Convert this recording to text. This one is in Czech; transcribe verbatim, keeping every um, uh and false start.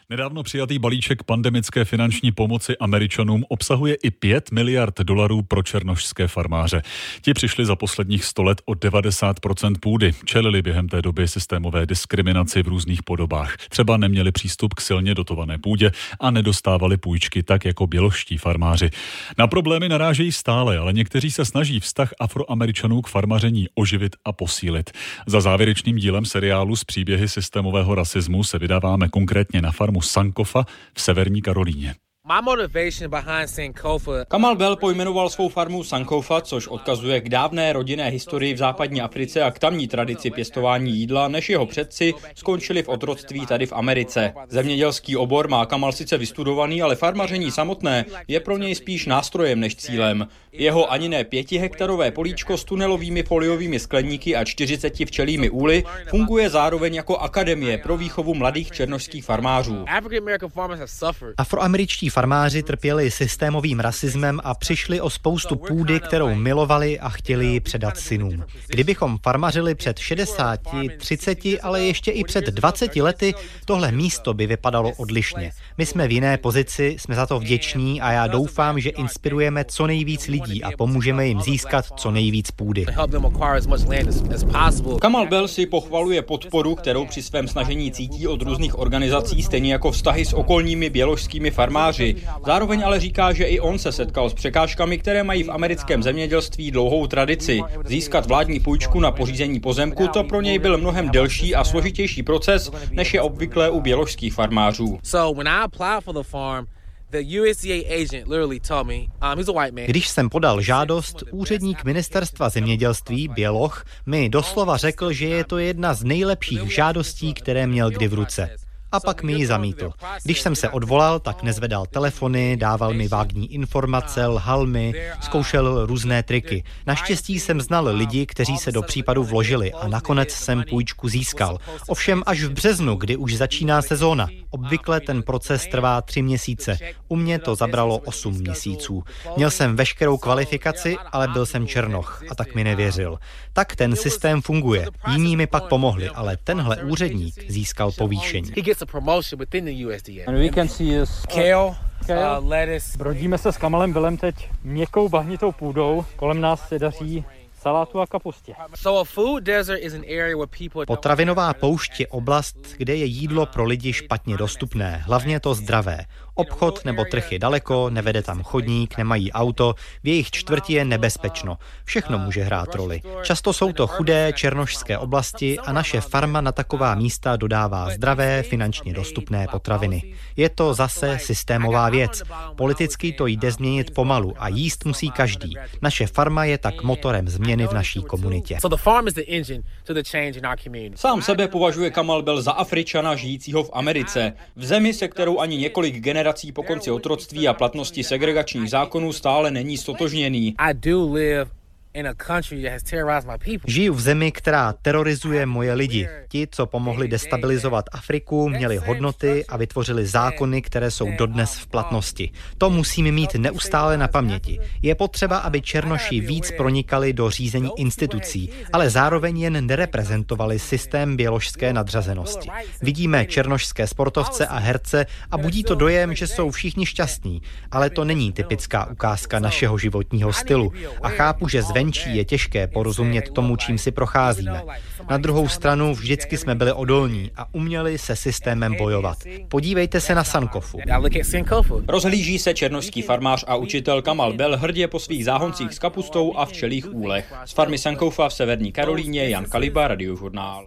Nedávno přijatý balíček pandemické finanční pomoci Američanům obsahuje i pět miliard dolarů pro černošské farmáře. Ti přišli za posledních sto let o devadesát procent půdy. Čelili během té doby systémové diskriminaci v různých podobách. Třeba neměli přístup k silně dotované půdě a nedostávali půjčky tak jako běložští farmáři. Na problémy narážejí stále, ale někteří se snaží vztah Afroameričanů k farmaření oživit a posílit. Za závěrečným dílem seriálu z příběhy systémového rasismu se vydáváme konkrétně na farmu Sankofa v Severní Karolíně. Kamal Bell pojmenoval svou farmu Sankofa, což odkazuje k dávné rodinné historii v západní Africe a k tamní tradici pěstování jídla, než jeho předci skončili v otroctví tady v Americe. Zemědělský obor má Kamal sice vystudovaný, ale farmaření samotné je pro něj spíš nástrojem než cílem. Jeho ani ne pětihektarové políčko s tunelovými foliovými skleníky a čtyřiceti včelími úly funguje zároveň jako akademie pro výchovu mladých černošských farmářů. Afroameričtí farmáři trpěli systémovým rasismem a přišli o spoustu půdy, kterou milovali a chtěli ji předat synům. Kdybychom farmařili před šedesáti, třiceti, ale ještě i před dvaceti lety, tohle místo by vypadalo odlišně. My jsme v jiné pozici, jsme za to vděční a já doufám, že inspirujeme co nejvíc lidí a pomůžeme jim získat co nejvíc půdy. Kamal Bell si pochvaluje podporu, kterou při svém snažení cítí od různých organizací, stejně jako vztahy s okolními běložskými farmáři. Zároveň ale říká, že i on se setkal s překážkami, které mají v americkém zemědělství dlouhou tradici. Získat vládní půjčku na pořízení pozemku, to pro něj byl mnohem delší a složitější proces, než je obvyklé u běložských farmářů. Když jsem podal žádost, úředník ministerstva zemědělství Běloch mi doslova řekl, že je to jedna z nejlepších žádostí, které měl kdy v ruce. A pak mi ji zamítl. Když jsem se odvolal, tak nezvedal telefony, dával mi vágní informace, lhal mi, zkoušel různé triky. Naštěstí jsem znal lidi, kteří se do případu vložili a nakonec jsem půjčku získal. Ovšem až v březnu, kdy už začíná sezóna. Obvykle ten proces trvá tři měsíce. U mě to zabralo osm měsíců. Měl jsem veškerou kvalifikaci, ale byl jsem černoch a tak mi nevěřil. Tak ten systém funguje. Jiní mi pak pomohli, ale tenhle úředník získal povýšení. promotion within the U S D A. And we can see is kale, kale. Uh, lettuce. Brodíme se s Kamalem Bellem teď měkkou bahnitou půdou. Kolem nás se daří salátu a kapustě. Potravinová poušť je oblast, kde je jídlo pro lidi špatně dostupné, hlavně to zdravé. Obchod nebo trh je daleko, nevede tam chodník, nemají auto, v jejich čtvrti je nebezpečno. Všechno může hrát roli. Často jsou to chudé černošské oblasti a naše farma na taková místa dodává zdravé, finančně dostupné potraviny. Je to zase systémová věc. Politicky to jde změnit pomalu a jíst musí každý. Naše farma je tak motorem změny v naší komunitě. Sám sebe považuje Kamal Bell za Afričana žijícího v Americe, v zemi, se kterou ani několik generací po konci otroctví a platnosti segregačních zákonů stále není stotožněný. Žiju v zemi, která terorizuje moje lidi. Ti, co pomohli destabilizovat Afriku, měli hodnoty a vytvořili zákony, které jsou dodnes v platnosti. To musíme mít neustále na paměti. Je potřeba, aby černoši víc pronikali do řízení institucí, ale zároveň jen nereprezentovali systém běložské nadřazenosti. Vidíme černošské sportovce a herce a budí to dojem, že jsou všichni šťastní, ale to není typická ukázka našeho životního stylu. A chápu, že zvenčí je těžké porozumět tomu, čím si procházíme. Na druhou stranu vždycky jsme byli odolní a uměli se systémem bojovat. Podívejte se na Sankofu. Rozhlíží se černošský farmář a učitel Kamal Bell hrdě po svých záhoncích s kapustou a včelích úlech. Z farmy Sankofa v Severní Karolíně Jan Kaliba, Radiožurnál.